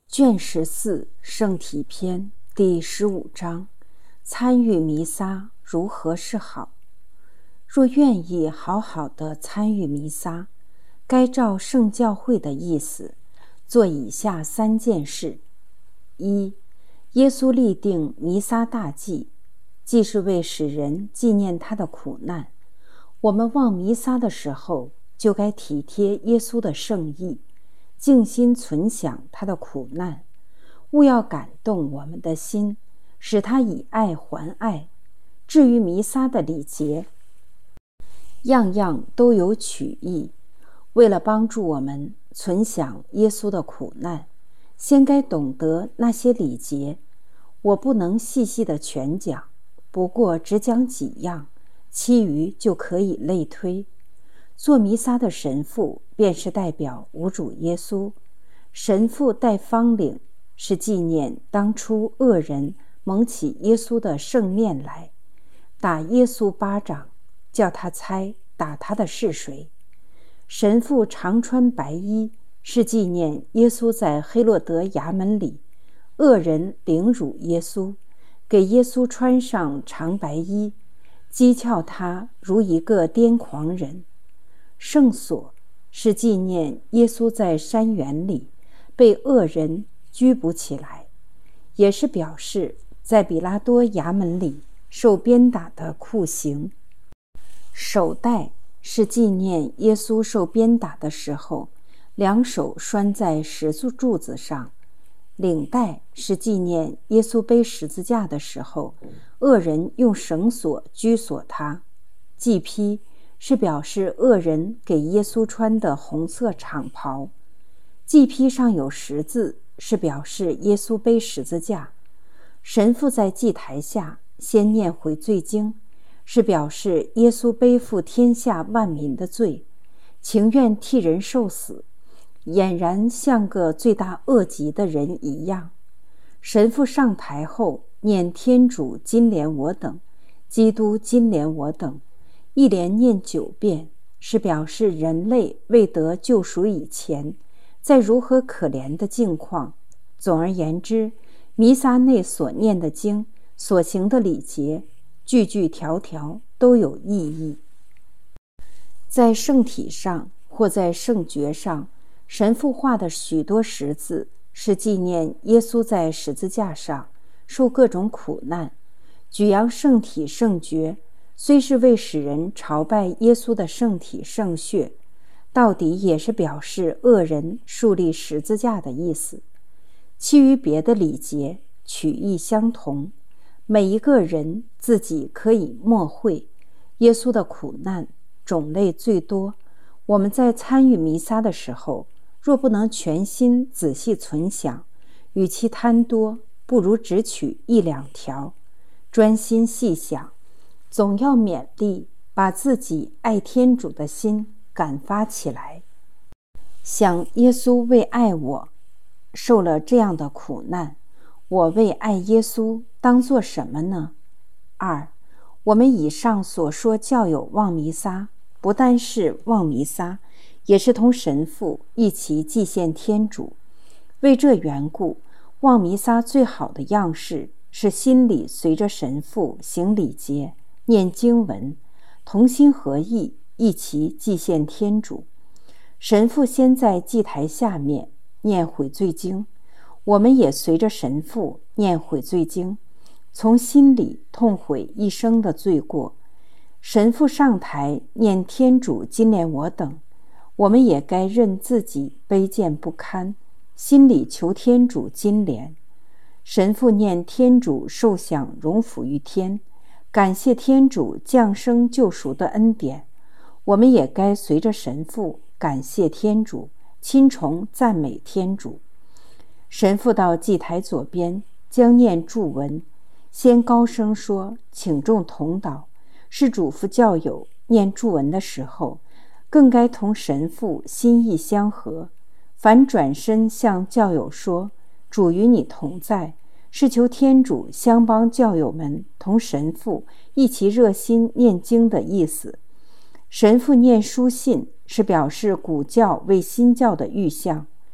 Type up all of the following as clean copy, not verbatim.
卷14圣体篇第15章，参与弥撒如何是好？若愿意好好的参与弥撒，该照圣教会的意思做以下3件事：一、耶稣立定弥撒大祭，既是为使人纪念他的苦难，我们望弥撒的时候，就该体贴耶稣的圣意，静心存想他的苦难，务要感动我们的心，使他以爱还爱。至于弥撒的礼节，样样都有取意，为了帮助我们存想耶稣的苦难，先该懂得那些礼节。我不能细细的全讲，不过只讲几样，其余就可以类推。做弥撒的神父便是代表无主耶稣，神父戴方领是纪念当初恶人蒙起耶稣的圣面来，打耶稣巴掌，叫他猜打他的是谁。神父常穿白衣，是纪念耶稣在黑落德衙门里，恶人凌辱耶稣，给耶稣穿上长白衣，讥诮他如一个癫狂人。圣所是纪念耶稣在山园里被恶人拘捕起来，也是表示在比拉多衙门里受鞭打的酷刑。手带是纪念耶稣受鞭打的时候，两手拴在石柱子上。领带是纪念耶稣背十字架的时候，恶人用绳索拘锁他。祭披是表示恶人给耶稣穿的红色长袍。祭披上有十字，是表示耶稣背十字架。神父在祭台下先念悔罪经，是表示耶稣背负天下万民的罪，情愿替人受死，俨然像个罪大恶极的人一样。神父上台后念天主今怜我等，基督今怜我等，一连念9遍，是表示人类未得救赎以前在如何可怜的境况。总而言之，弥撒内所念的经，所行的礼节，句句条条都有意义。在圣体上或在圣爵上，神父画的许多十字，是纪念耶稣在十字架上受各种苦难。举扬圣体圣爵虽是为使人朝拜耶稣的圣体圣血，到底也是表示恶人树立十字架的意思。其余别的礼节取意相同，每一个人自己可以默会。耶稣的苦难种类最多，我们在参与弥撒的时候，若不能全心仔细存想，与其贪多，不如只取1、2条，专心细想，总要勉励把自己爱天主的心感发起来。想耶稣为爱我受了这样的苦难，我为爱耶稣当做什么呢？2、我们以上所说教友望弥撒，不但是望弥撒，也是同神父一起祭献天主。为这缘故，望弥撒最好的样式是心里随着神父行礼节，念经文，同心合意，一起祭献天主。神父先在祭台下面念悔罪经，我们也随着神父念悔罪经，从心里痛悔一生的罪过。神父上台念天主今怜我等，我们也该认自己卑贱不堪，心里求天主今怜。神父念天主受享荣福于天，感谢天主降生救赎的恩典，我们也该随着神父感谢天主，亲从赞美天主。神父到祭台左边将念祝文，先高声说请众同祷，是嘱咐教友念祝文的时候，更该同神父心意相合。凡转身向教友说主与你同在，是求天主相帮教友们同神父一起热心念经的意思。神父念书信是表示古教为新教的预象，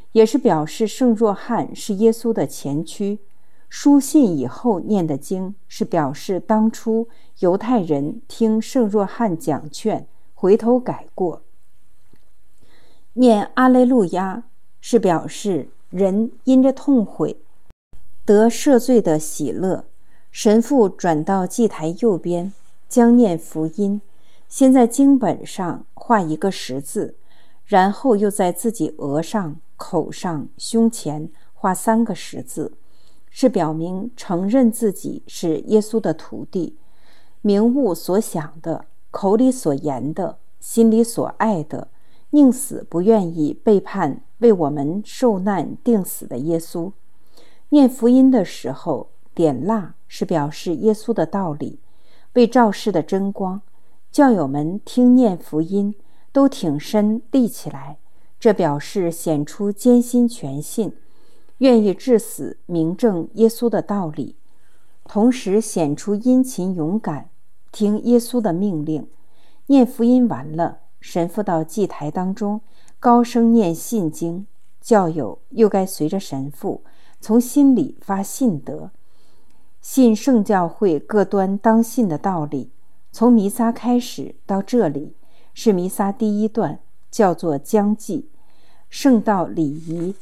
也是表示圣若翰是耶稣的前驱。书信以后念的经是表示当初犹太人听圣若翰讲劝，回头改过。念阿肋路亚是表示人因着痛悔得赦罪的喜乐。神父转到祭台右边，将念福音，先在经本上画一个十字，然后又在自己额上、口上、胸前画3个十字，是表明承认自己是耶稣的徒弟，明悟所想的，口里所言的，心里所爱的，宁死不愿意背叛为我们受难定死的耶稣。念福音的时候，点蜡是表示耶稣的道理，为照世的真光。教友们听念福音都挺身立起来，这表示显出坚心全信，愿意至死明证耶稣的道理，同时显出殷勤勇敢，听耶稣的命令。念福音完了，神父到祭台当中高声念信经，教友又该随着神父从心里发信德，信圣教会各端当信的道理。从弥撒开始到这里是弥撒第1段，叫做将祭，圣道礼仪。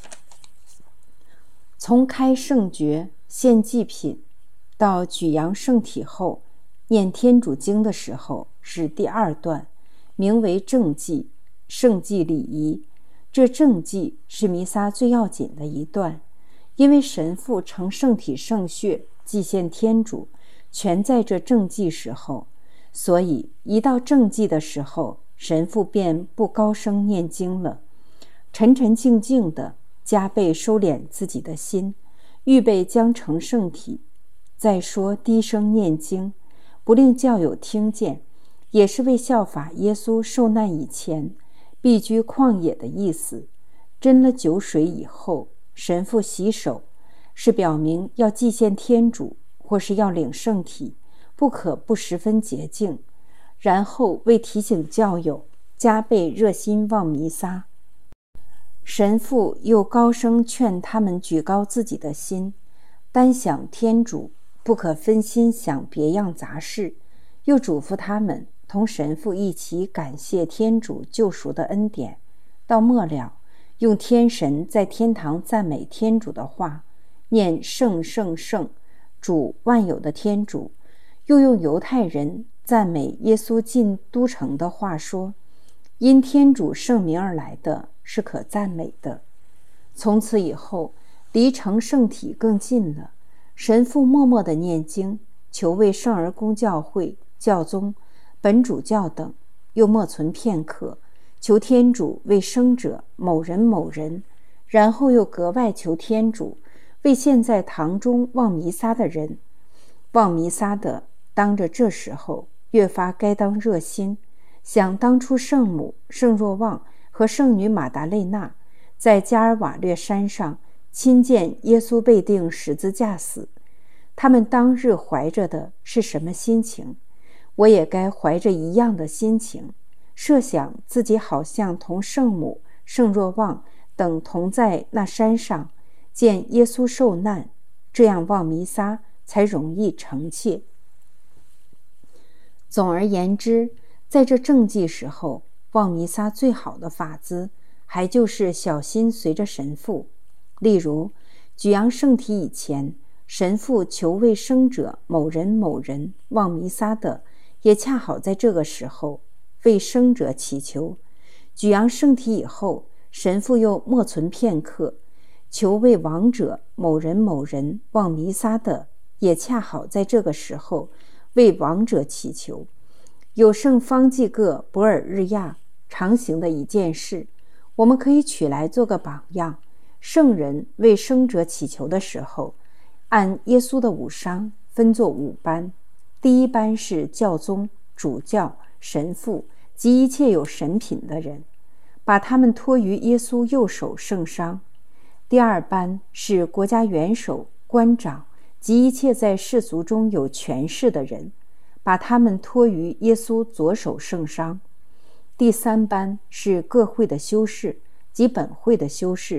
从开圣爵、献祭品到举扬圣体后念天主经的时候是第2段，名为正祭，圣祭礼仪。这正祭是弥撒最要紧的一段，因为神父承圣体圣血祭献天主全在这正祭时候，所以一到正祭的时候，神父便不高声念经了，沉沉静静的加倍收敛自己的心，预备将成圣体。再说低声念经，不令教友听见，也是为效法耶稣受难以前避居旷野的意思。斟了酒水以后，神父洗手，是表明要祭献天主或是要领圣体，不可不十分洁净。然后为提醒教友加倍热心望弥撒，神父又高声劝他们举高自己的心，单想天主，不可分心想别样杂事，又嘱咐他们同神父一起感谢天主救赎的恩典。到末了，用天神在天堂赞美天主的话，念圣圣圣，主万有的天主，又用犹太人赞美耶稣进都城的话说，因天主圣名而来的是可赞美的。从此以后，离成圣体更近了，神父默默地念经，求为圣而公教会、教宗、本主教等，又默存片刻，求天主为生者某人某人，然后又格外求天主为现在堂中望弥撒的人。望弥撒的当着这时候越发该当热心，想当初圣母、圣若望和圣女马达肋纳在加尔瓦略山上亲见耶稣被钉十字架死，他们当日怀着的是什么心情？我也该怀着一样的心情，设想自己好像同圣母、圣若望等同在那山上见耶稣受难，这样望弥撒才容易诚切。总而言之，在这正祭时候，望弥撒最好的法子还就是小心随着神父。例如举扬圣体以前，神父求为生者某人某人望弥撒的，也恰好在这个时候为生者祈求。举扬圣体以后，神父又默存片刻，求为亡者某人某人望弥撒的，也恰好在这个时候为亡者祈求。有圣方济各博尔日亚常行的一件事，我们可以取来做个榜样。圣人为生者祈求的时候，按耶稣的5伤分作5班。第1班是教宗、主教、神父及一切有神品的人，把他们托于耶稣右手圣伤。第2班是国家元首、官长及一切在世俗中有权势的人，把他们托于耶稣左手圣伤。第3班是各会的修士及本会的修士，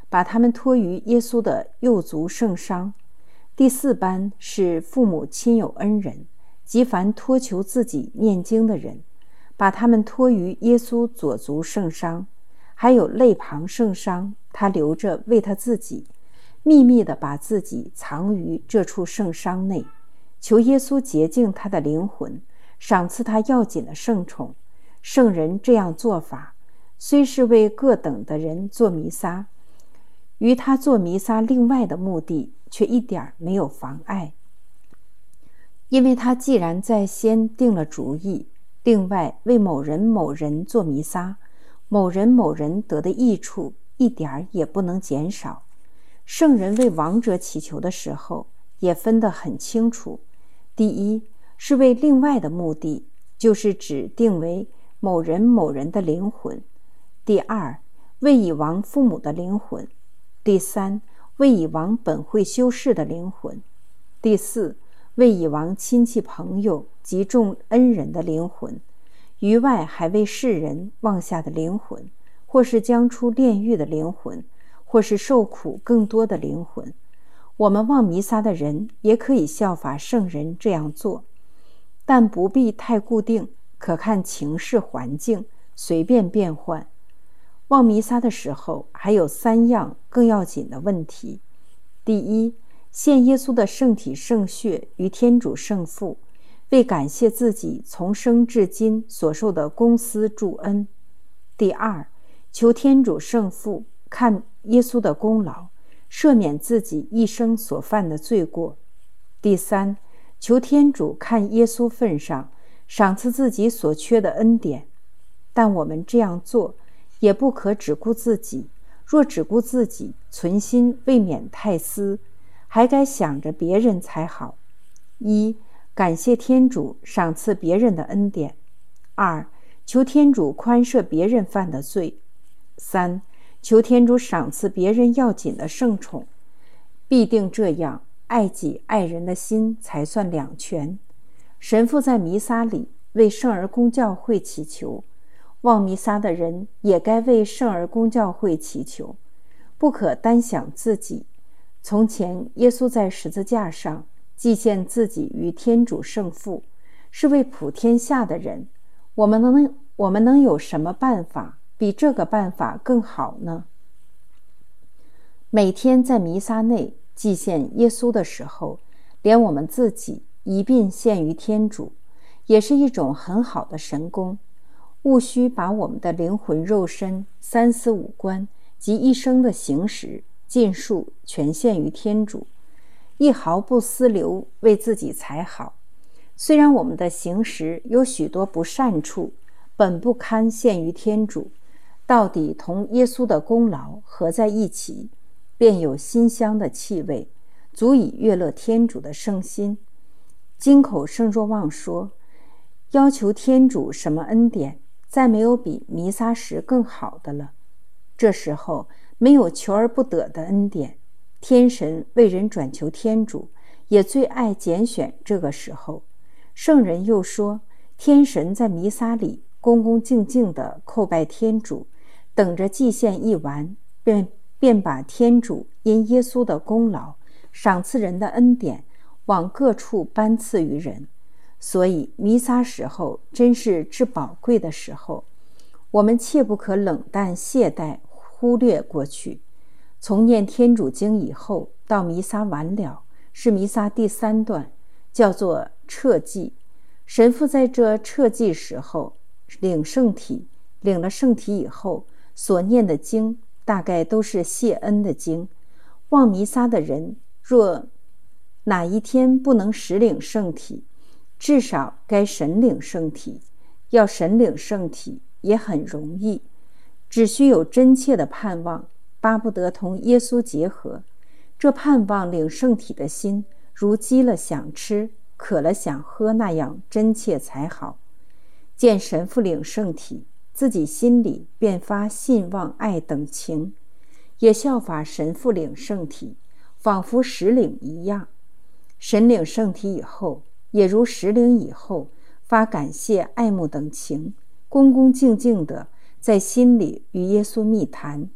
把他们托于耶稣的右足圣伤。第4班是父母亲友恩人，即凡托求自己念经的人，把他们托于耶稣左足圣伤。还有肋旁圣伤，他留着为他自己，秘密地把自己藏于这处圣伤内，求耶稣洁净他的灵魂，赏赐他要紧的圣宠。圣人这样做法，虽是为各等的人做弥撒，于他做弥撒另外的目的却一点没有妨碍，因为他既然在先定了主意，另外为某人某人做弥撒，某人某人得的益处一点也不能减少。圣人为亡者祈求的时候也分得很清楚，第一是为另外的目的，就是指定为某人某人的灵魂；第二为已亡父母的灵魂；第三为已亡本会修士的灵魂；第四为已亡亲戚朋友及众恩人的灵魂，于外还为世人忘下的灵魂，或是将出炼狱的灵魂，或是受苦更多的灵魂。我们望弥撒的人也可以效法圣人这样做，但不必太固定，可看情势环境，随便变换。望弥撒的时候还有3样更要紧的问题。第一，献耶稣的圣体圣血于天主圣父，为感谢自己从生至今所受的公私助恩。第二，求天主圣父看耶稣的功劳，赦免自己一生所犯的罪过。第三，求天主看耶稣份上，赏赐自己所缺的恩典。但我们这样做也不可只顾自己，若只顾自己，存心未免太私，还该想着别人才好。一，感谢天主赏赐别人的恩典；二，求天主宽赦别人犯的罪；三，求天主赏赐别人要紧的圣宠。必定这样，爱己爱人的心才算两全。神父在弥撒里为圣而公教会祈求，望弥撒的人也该为圣而公教会祈求，不可单想自己。从前耶稣在十字架上祭献自己于天主圣父，是为普天下的人。我们能有什么办法比这个办法更好呢？每天在弥撒内祭献耶稣的时候，连我们自己一并献于天主，也是一种很好的神功。务须把我们的灵魂肉身、三思五官及一生的行识尽数全献于天主，一毫不私留为自己才好。虽然我们的行识有许多不善处，本不堪献于天主，到底同耶稣的功劳合在一起，便有馨香的气味，足以悦乐天主的圣心。金口圣若望说，要求天主什么恩典，再没有比弥撒时更好的了。这时候没有求而不得的恩典，天神为人转求天主，也最爱拣选这个时候。圣人又说，天神在弥撒里恭恭敬敬地叩拜天主，等着祭献一完，便把天主因耶稣的功劳赏赐人的恩典往各处颁赐于人。所以弥撒时候真是至宝贵的时候，我们切不可冷淡懈怠忽略过去。从念天主经以后到弥撒完了，是弥撒第3段，叫做彻祭。神父在这彻祭时候领圣体，领了圣体以后所念的经大概都是谢恩的经。望弥撒的人若哪一天不能实领圣体，至少该神领圣体。要神领圣体也很容易，只需有真切的盼望，巴不得同耶稣结合。这盼望领圣体的心，如饥了想吃，渴了想喝那样真切才好。见神父领圣体，自己心里便发信望爱等情，也效法神父领圣体，仿佛实领一样。神领圣体以后，也如实领以后，发感谢爱慕等情，恭恭敬敬地在心里与耶稣密谈。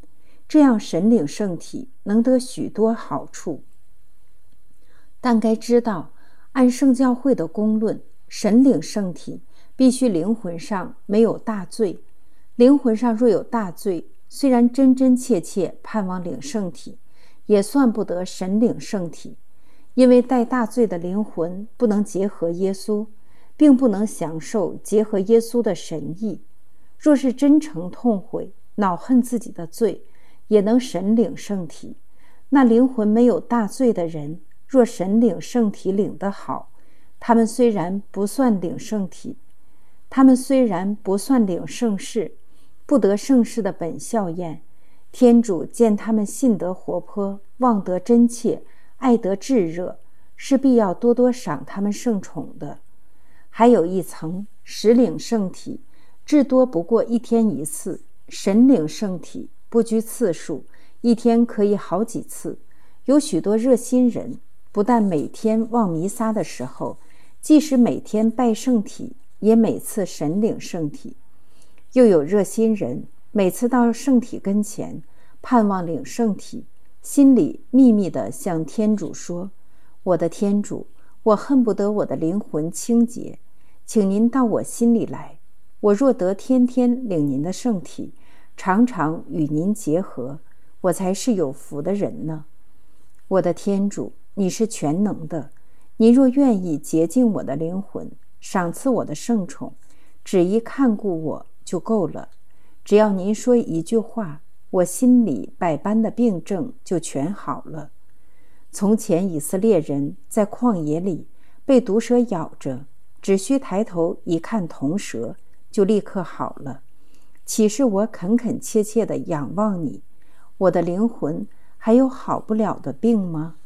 这样神领圣体能得许多好处。但该知道，按圣教会的公论，神领圣体必须灵魂上没有大罪。灵魂上若有大罪，虽然真真切切盼望领圣体，也算不得神领圣体，因为带大罪的灵魂不能结合耶稣，并不能享受结合耶稣的神意。若是真诚痛悔，恼恨自己的罪，也能神领圣体。那灵魂没有大罪的人，若神领圣体领得好，他们虽然不算领圣体，他们虽然不算领圣事，不得圣事的本效验，天主见他们信德活泼，望德真切，爱德炙热，是必要多多赏他们圣宠的。还有一层，实领圣体至多不过一天一次，神领圣体不拘次数，一天可以好几次。有许多热心人，不但每天望弥撒的时候，即使每天拜圣体，也每次神领圣体。又有热心人，每次到圣体跟前，盼望领圣体，心里秘密地向天主说：我的天主，我恨不得我的灵魂清洁，请您到我心里来。我若得天天领您的圣体，常常与您结合，我才是有福的人呢。我的天主，你是全能的，您若愿意洁净我的灵魂，赏赐我的圣宠，只一看顾我就够了。只要您说一句话，我心里百般的病症就全好了。从前以色列人在旷野里被毒蛇咬着，只需抬头一看铜蛇，就立刻好了。岂是我恳恳切切地仰望你，我的灵魂还有好不了的病吗？